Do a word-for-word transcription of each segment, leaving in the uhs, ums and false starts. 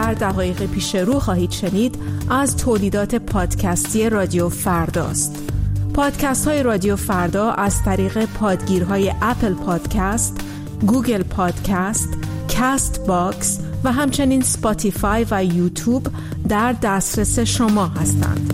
در دقایق پیش رو خواهید شنید از تولیدات پادکستی رادیو فرداست. پادکست های رادیو فردا از طریق پادگیرهای اپل پادکست، گوگل پادکست، کاست باکس و همچنین سپاتیفای و یوتیوب در دسترس شما هستند.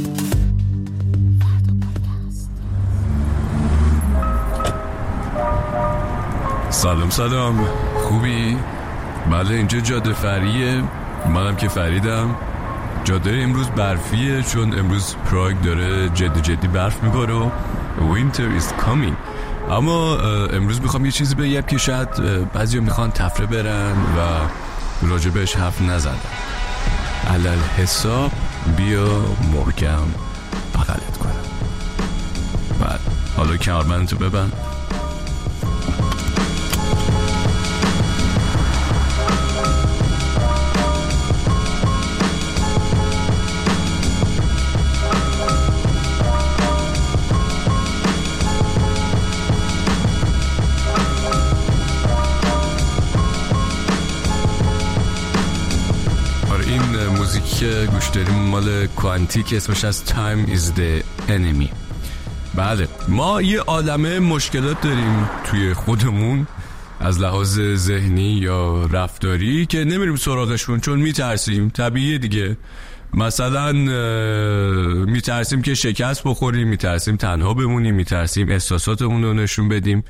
سلام سلام، خوبی؟ بله اینجا جاده فریه، منم که فریدم. جاده امروز برفیه چون امروز پراگ داره جدی جدی برف میباره و winter is coming. اما امروز میخوام یه چیزی بگم که شاید بعضی میخوان تفره برن و راجبش حرف نزدن. علل حساب بیا محکم بغلت کنم. بعد حالا کمربندتو ببند. که گوش داریم مال کوانتیک، اسمش از Time is the Enemy. بله ما یه عالمه مشکلات داریم توی خودمون از لحاظ ذهنی یا رفتاری که نمیریم سراغشون چون میترسیم. طبیعیه دیگه. مثلا میترسیم که شکست بخوریم، میترسیم تنها بمونیم، میترسیم احساساتمون رو نشون بدیم،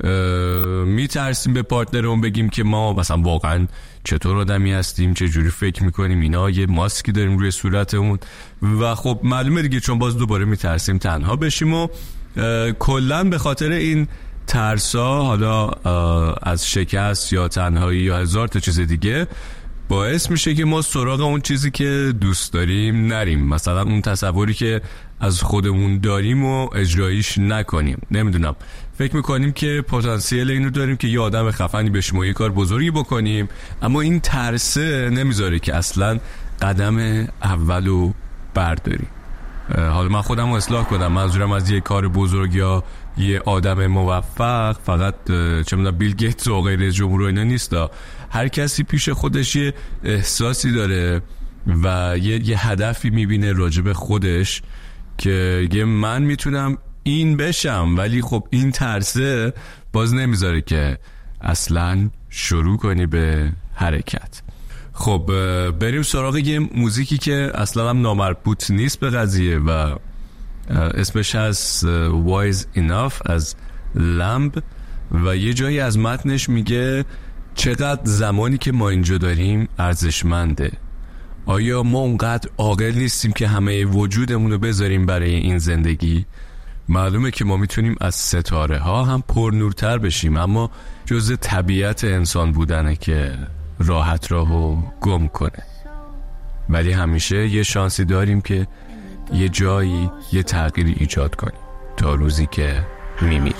میترسیم به پارتنرمون بگیم که ما مثلا واقعا چطور آدمی هستیم، چه جوری فکر میکنیم، اینا یه ماسکی داریم روی صورتمون و خب معلومه دیگه چون باز دوباره میترسیم تنها بشیم و کلن به خاطر این ترسا، حالا از شکست یا تنهایی یا هزار تا چیز دیگه، باعث میشه که ما سراغ اون چیزی که دوست داریم نریم. مثلا اون تصوری که از خودمون داریم و اجرایش نکنیم. نمیدونم، فکر میکنیم که پتانسیل اینو داریم که یه آدم خفنی بشیم و یه کار بزرگی بکنیم، اما این ترسه نمیذاره که اصلا قدم اولو برداریم. حالا من خودم رو اصلاح کنم، منظورم از یه کار بزرگ یا یه آدم موفق فقط چه میدونم بیل گیتس و غیر جمهور اینا نیست. هر کسی پیش خودش یه احساسی داره و یه, یه هدفی میبینه راجب خودش که یه من میتونم این بشم، ولی خب این ترسه باز نمیذاره که اصلا شروع کنی به حرکت. خب بریم سراغ یه موزیکی که اصلا هم نامربوط نیست به قضیه و اسمش از Wise Enough از لمب و یه جایی از متنش میگه چقدر زمانی که ما اینجا داریم ارزشمنده. آیا ما اونقدر عاقل نیستیم که همه وجودمون رو بذاریم برای این زندگی؟ معلومه که ما میتونیم از ستاره ها هم پرنورتر بشیم، اما جزء طبیعت انسان بودنه که راحت راهو گم کنه. ولی همیشه یه شانسی داریم که یه جایی یه تغییری ایجاد کنیم تا روزی که میمیریم.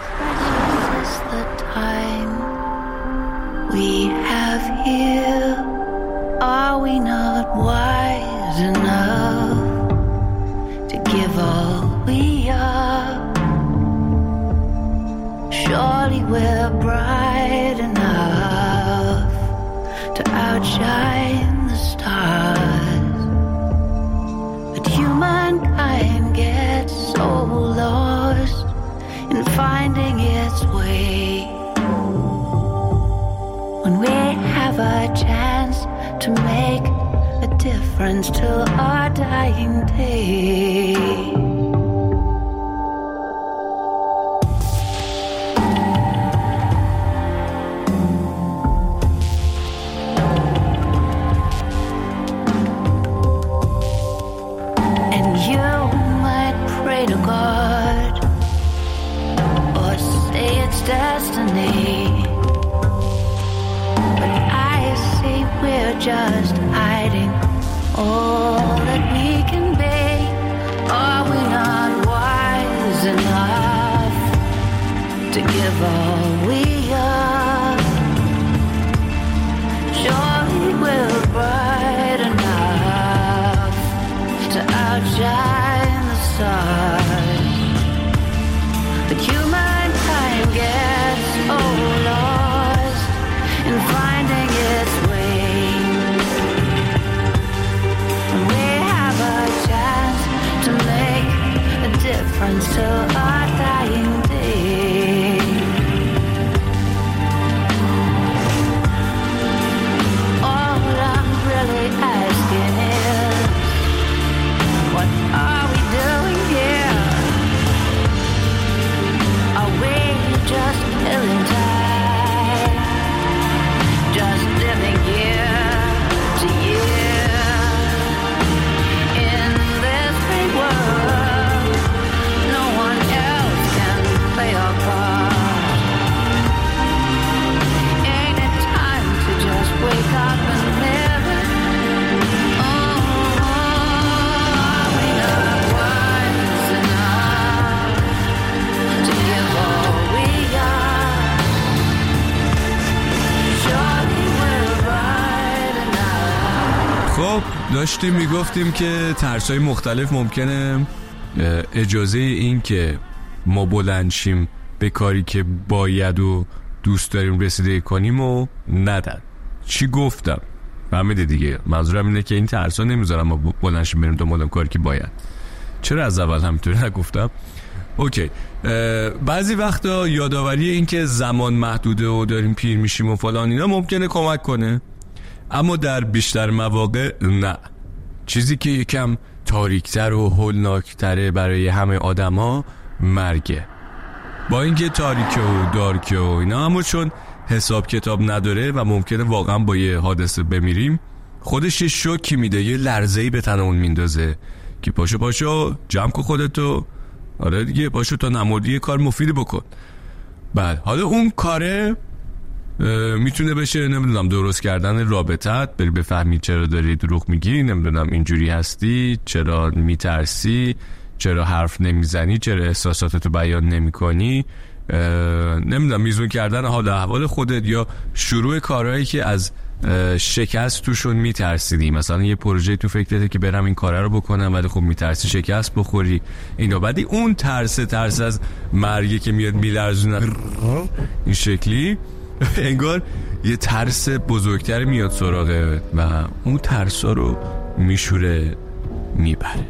We have here, are we not wise enough to give all we are? Surely we're bright enough to outshine the stars. But humankind gets so lost in finding its way. When we have a chance to make a difference till our dying day. And you might pray to God or say it's destiny. We're just hiding all that we can be. Are we not wise enough to give all we are? Surely we're bright enough to outshine the stars. But humankind gets so lost in finding its way. داشتیم میگفتیم که ترس‌های مختلف ممکنه اجازه این که ما بلند شیم به کاری که باید و دوست داریم رسیده کنیم و ندن. چی گفتم؟ فهمیده دیگه. منظورم اینه که این ترس‌ها نمیذارم ما بلند شیم بریم دنبال کاری که باید. چرا از اول همینطوری نگفتم؟ اوکی. بعضی وقتا یادآوری این که زمان محدوده و داریم پیر میشیم و فلان اینا ممکنه کمک کنه، اما در بیشتر مواقع نه. چیزی که یکم تاریکتر و هولناکتره برای همه آدما مرگه. با اینکه تاریکه و دارکه و اینا، اما چون حساب کتاب نداره و ممکنه واقعا با یه حادثه بمیریم، خودش یه شوکی میده، یه لرزه‌ای به تنمون میندازه که پاشو پاشو جمع کن خودتو. آره دیگه پاشو تا نمردی یه کار مفیدی بکن. بعد حالا اون کاره میتونه بشه نمیدونم درست کردن رابطت، بری بفهمی چرا داری دروغ میگی، نمیدونم اینجوری هستی، چرا میترسی، چرا حرف نمیزنی، چرا احساساتتو بیان نمیکنی، نمیدونم میزون کردن حال احوال خودت، یا شروع کارهایی که از شکست توشون میترسیدی. مثلا یه پروژه تو فکرته که برم این کاره رو بکنم ولی خب میترسی شکست بخوری اینا. بعدی اون ترس ترس از مرگی که میاد میلرزونه این شکلی، انگار یه ترس بزرگتر میاد سراغه و اون ترس ها رو میشوره میبره.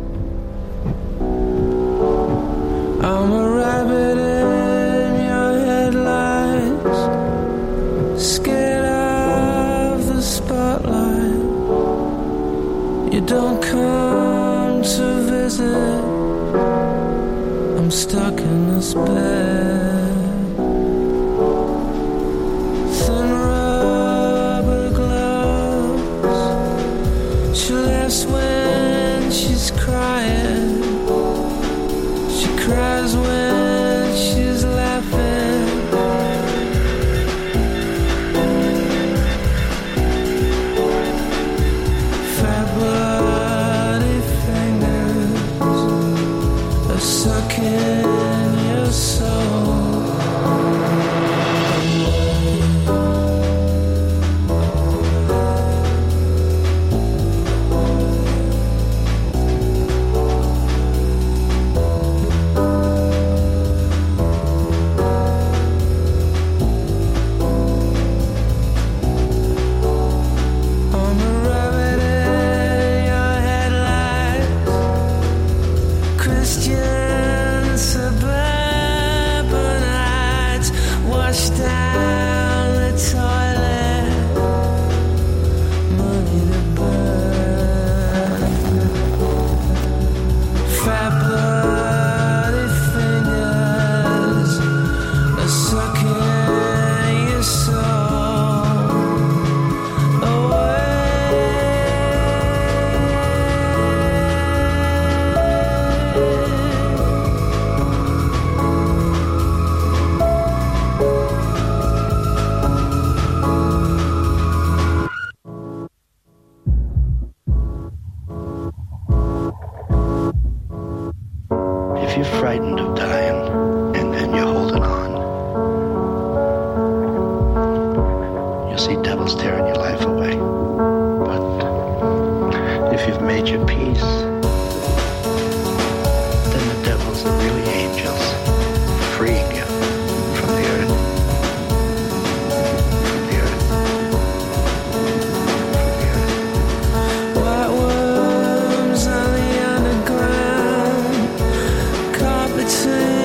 I'm a rabbit in your headlights, scared of the spotlight. You don't come to visit, I'm stuck in this bed. Thin rubber gloves, she laughs when she's crying, she cries when she's laughing. Fat bloody fingers are sucking your soul. If you're frightened of dying and then you're holding on, you'll see devils tearing your life away. But if you've made your peace, then the devils are really angels, freeing you from the earth. From the earth. From the earth. White worms on the underground, caught between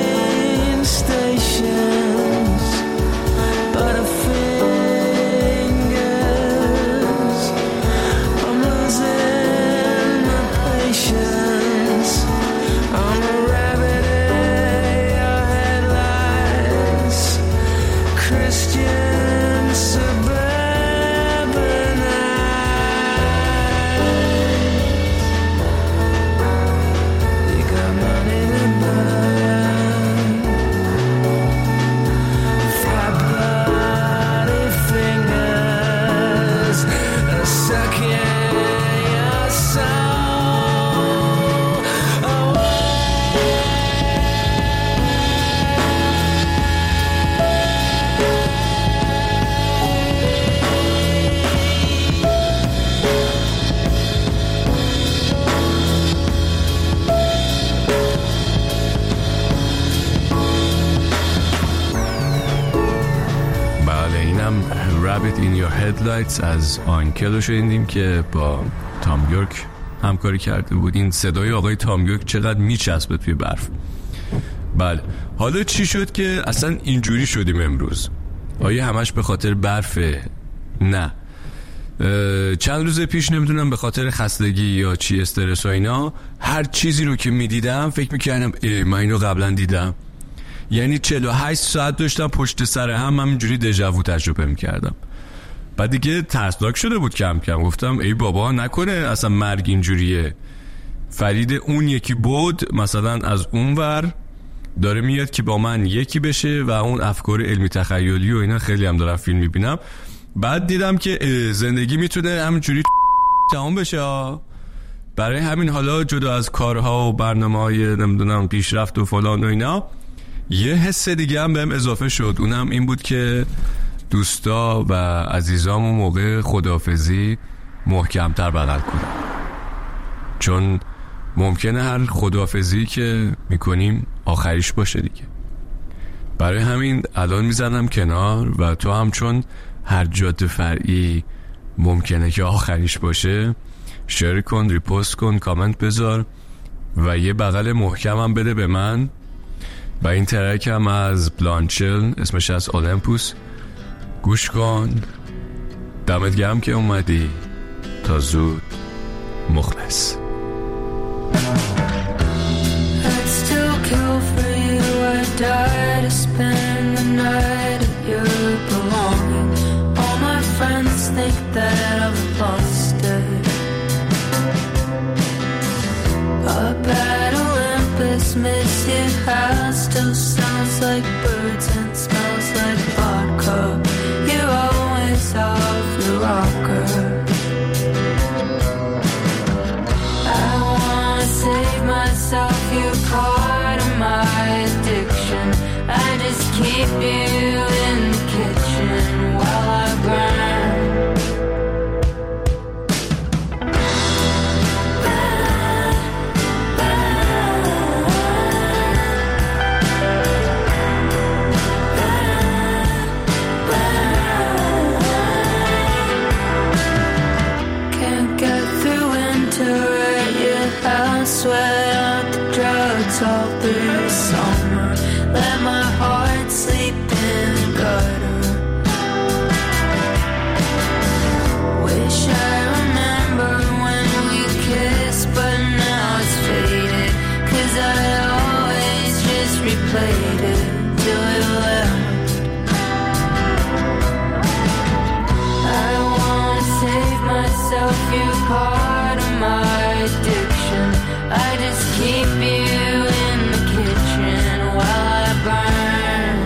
Rabbit in Your Headlights از آنکل رو شنیدیم که با تام یورک همکاری کرده بود. این صدای آقای تام یورک چقدر میچسبه توی برف. بله، حالا چی شد که اصلا اینجوری شدیم امروز؟ آیا همش به خاطر برفه؟ نه. چند روز پیش نمیدونم به خاطر خستگی یا چی، استرس و اینا، هر چیزی رو که میدیدم فکر میکردم ای من اینو قبلا دیدم. یعنی چهل و هشت ساعت داشتم پشت سر هم همینجوری دژاوو تجربه میکردم. بعد دیگه ترسناک شده بود کم کم. گفتم ای بابا نکنه اصلا مرگ اینجوریه. فرید اون یکی بود مثلا از اون ور داره میاد که با من یکی بشه و اون افکار علمی تخیلی و اینا. خیلی هم دارم فیلم میبینم. بعد دیدم که زندگی میتونه همینجوری تمام بشه. برای همین حالا جدا از کارها و برنامه‌های نمیدونم پیشرفت و فلان و اینا، یه حس دیگه هم بهم اضافه شد. اونم این بود که دوستا و عزیزامو موقع خداحافظی محکمتر بغل کنم، چون ممکنه هر خداحافظی که میکنیم آخریش باشه دیگه. برای همین الان میزنم کنار و تو هم چون هر جاده فرعی ممکنه که آخریش باشه، شیر کن، ریپوست کن، کامنت بذار و یه بغل محکم هم بده به من. و این ترک هم از بلانچل، اسمش از اولمپوس. گوش کن. دمت گرم که اومدی. تا زود. مخلص. I'd still kill for you. I'd die to spend the night at your belonging. All my friends think that I've lost it. Up at Olympus, miss your house still sounds like birds and smells like vodka. You're always off the rocker. I wanna save myself, you're part of my addiction. I just keep you in the kitchen while I burn. Sweat out the drugs all through the summer. Let my heart sleep in the gutter. Wish I remember when we kissed, but now it's faded. Cause I always just replayed it till it left. I wanna save myself, you're part of my addiction. I just keep you in the kitchen while I burn.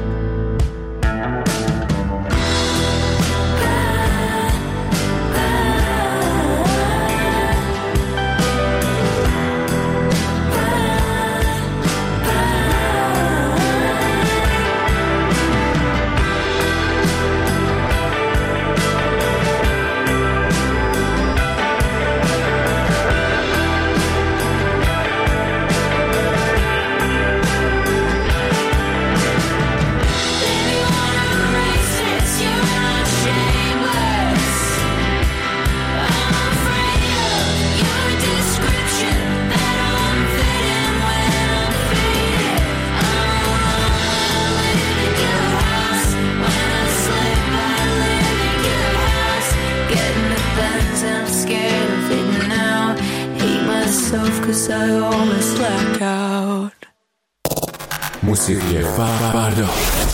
Cause I always black out. موسیقی فردا.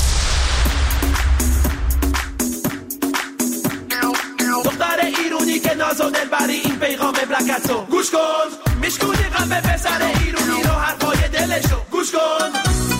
دختر ایرونی که ناز و دلبری این پیغام بلکتو گوش کن. میشکونی قلب پسر ایرونی رو حرفای دلشو گوش کن.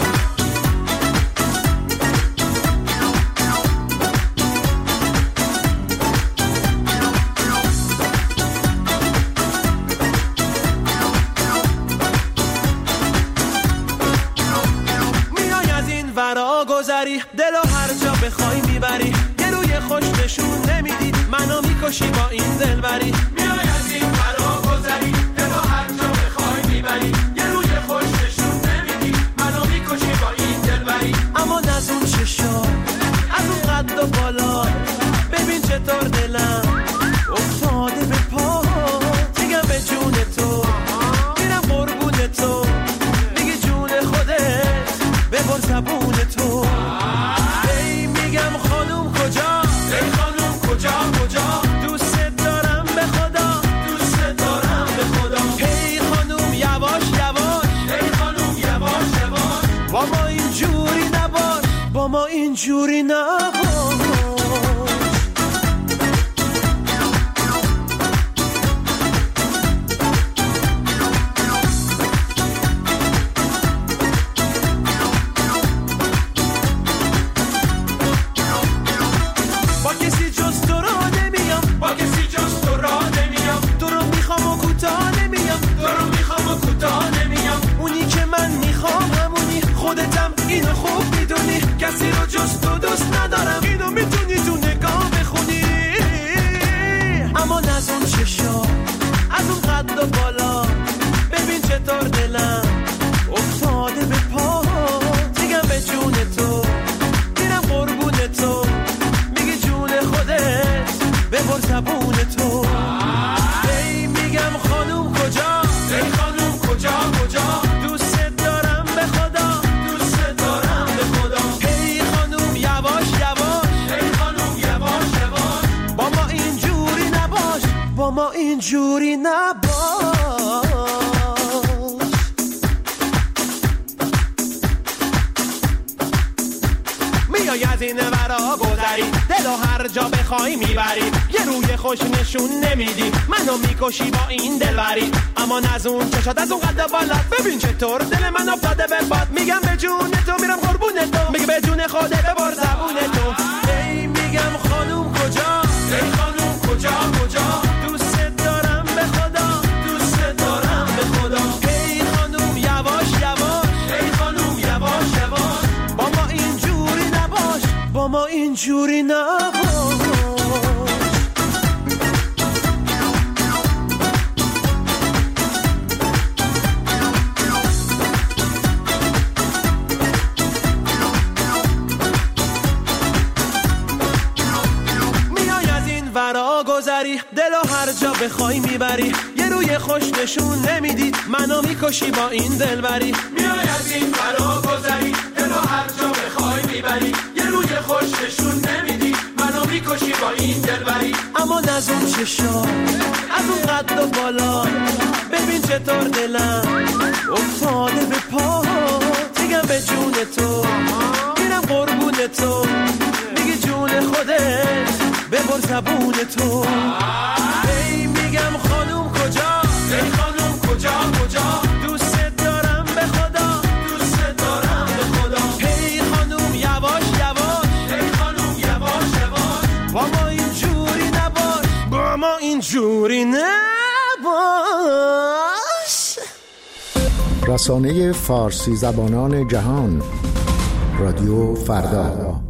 دلو هر جا بخوای میبری. یه روی خوش نشون نمیدی منو میکشی با این دلبری. میای از این فرا گذری دلو هر جا بخوای میبری. یه روی خوش نشون نمیدی منو میکشی با این دلبری. اما نزون چشا از اون قد و بالا ببر زبون تو. ای میگم خانوم کجا، ای خانوم کجا کجا، دوست دارم به خدا، دوست دارم به خدا. ای خانوم یواش یواش، ای خانوم یواش یواش، با ما اینجوری نباش، با ما اینجوری نباش. اینو خوب میدونی کسی رو جز تو دوست ندارم، اینو میتونی تو نگاه بخونی. اما از اون چشا، از اون قد و بالا، ببین چطور دلم افتاده به پا. میگم به جون تو، میرم قربون تو، میگی جون خودت ببر زبون تو. ای میگم خانوم کجا، ای خانوم کجا کجا، دوست دارم به خدا، دوست دارم به خدا. ای خانوم یواش یواش، ای خانوم یواش یواش، با ما اینجوری نباش، با ما اینجوری نباش. میای از این ورا گذری، دلو هر جا بخوای میبری، یه روی خوش نشون نمیدی، منو میکشی با این دلبری. اما از اون چشات، از اون قد بالات، ببین چطور دل من افتاده به باد. میگم به جون تو، میرم قربون تو، میگه به جون خودت ببر زبون تو. ای میگم خانوم کجا، ای خانوم کجا کجا، دوست دارم به خدا، دوست دارم به خدا. ای خانوم یواش یواش، ای خانوم یواش یواش، با ما اینجوری نباش، با ما اینجوری نباش. دلو هر جا بخوای میبری، یه روی خوش نشون نمیدی، منو میکشی با این دلبری. میای از این فرا گذری، دلو هر جا بخوای میبری، یه روی خوش نشون نمیدی، منو میکشی با این دلبری. اما از اون چشا، از اون قد و بالا، ببین چطور دلم افتاده به پا. میگم به جون تو، میرم قربون تو، میگی جون خودت ببر زبون تو. ای میگم خانوم کجا، ای خانوم کجا کجا، دوست دارم به خدا، دوست دارم به خدا. ای خانوم یواش یواش، ای خانوم یواش یواش، با ما اینجوری نباش، با ما اینجوری نباش. رسانه فارسی زبانان جهان، رادیو فردا.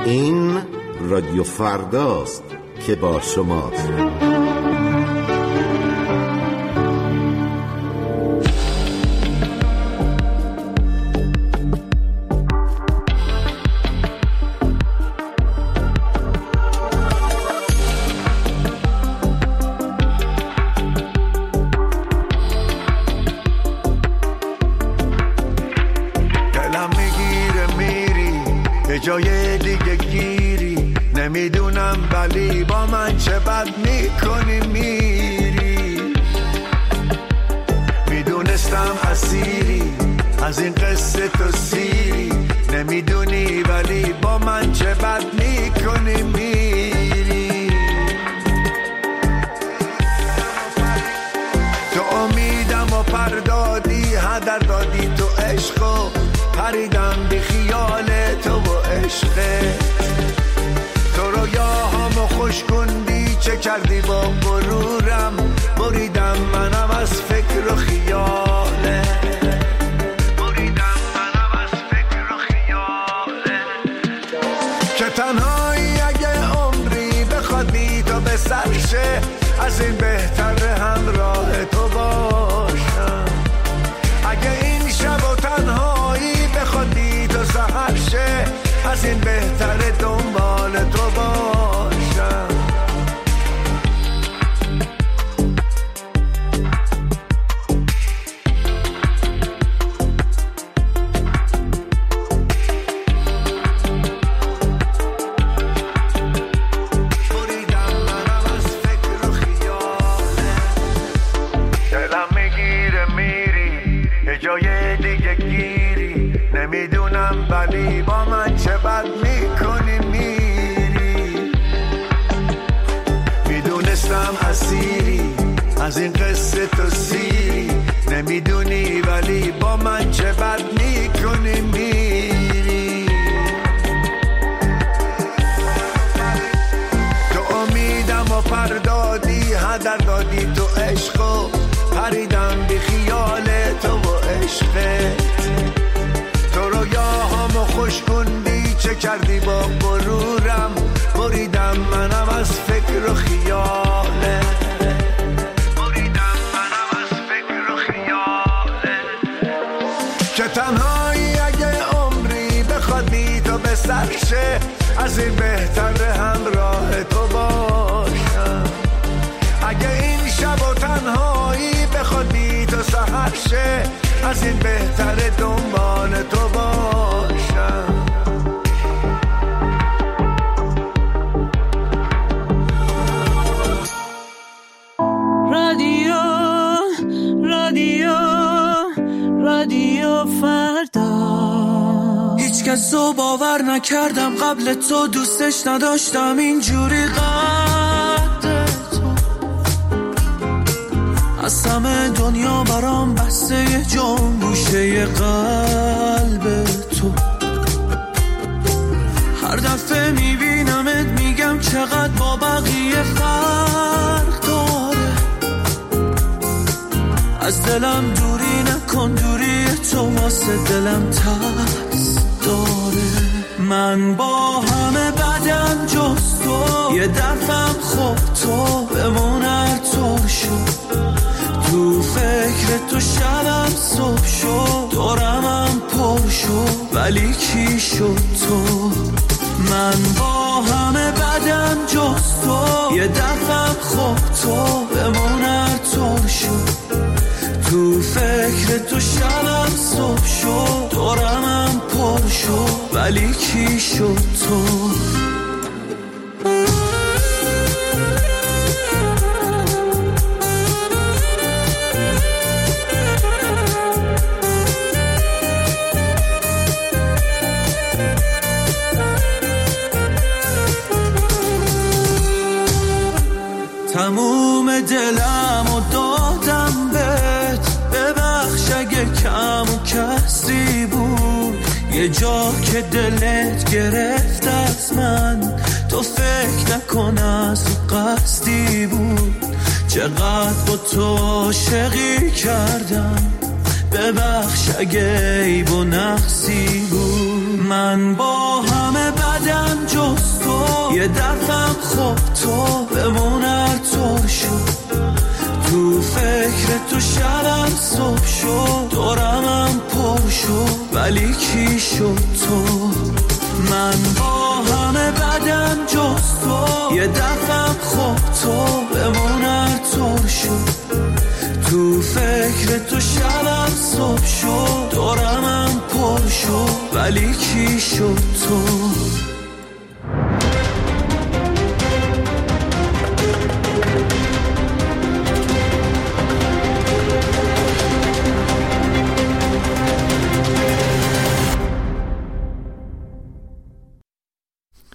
این رادیو فرداست که با شماست. جای دیگه گیری نمیدونم ولی با من چه بد میکنی میری. میدونستم اسیری از این قصه تو سیری نمیدونی ولی با من چه بد میکنی میری. تو امیدم و پردادی هدر دادی تو عشقو پریدم بی خیال تو و عشقه. تو رویاهامو خوش کندی چه کردی با غرورم بریدم منم از فکر و خیاله. بریدم منم از فکر و خیاله. که تنهایی اگه عمری بخواد بی تو به سرشه از این بهتر همراه تو باشم. اگه این شب و تنهایی بخواد بی تو سحر شه از این بهتر دنبال تو باشم. بریدم منم از فکر و خیاله. دلم میگیره میری یه جای دیگه گیری نمیدونم ولی با من چه بد میکنی میری. میدونستم اسیری از این قصه تو سیری نمیدونی ولی با من چه بد میکنی میری. تو امیدم و پردادی هدر دادی تو عشقو پریدم بی خیال تو و عشقه. تو رویاهامو خوش کندی چه کردی با غرورم بریدم منم از فکر و خیاله. بریدم منم از فکر و خیاله. که تنهایی اگه عمری بخواد بی تو به سرشه از این بهتر همراه تو باشم. اگه این شب و تنهایی بخواد بی تو سحر شه از این بهتر دنبال تو باشم. رادیو رادیو رادیو فردا. هیچ کس رو باور نکردم قبل تو دوستش نداشتم اینجوری قد تو. از همه دنیا برام بسته یه جام گوشه قلب تو. هر دفعه میبینمت میگم چقدر با بقیه فرق داره. از دلم دوری نکن دوری تو واسه دلم ترس داره. من با همه بدم جز تو یه دفعم خوب تو بمون هر طور شد. تو فکر تو شبم صبح شد دورمم پر شد ولی کی شد تو. من با همه بدم جز تو یه دفعم خوب تو بمون هر طور شد. تو فکر تو شبم صبح شد دورمم پر شد ولی کی شد تو. تموم دلم و دادم بهت ببخش اگه کم و کسی بود. یه جا که دلت گرفت از من تو فکر نکن از قصدی بود. چقدر با تو عاشقی کردم ببخش اگه عیب و نقصی بود. من با همه بدم جو یه دفعم خب تو بمون هر طور شد تو فکر تو شبم صبح شد دورمم پر شد ولی کی شد تو من با همه بدم جز تو یه دفعم خب تو بمون هر طور شد تو فکر تو شبم صبح شد دورمم پر شد ولی کی شد تو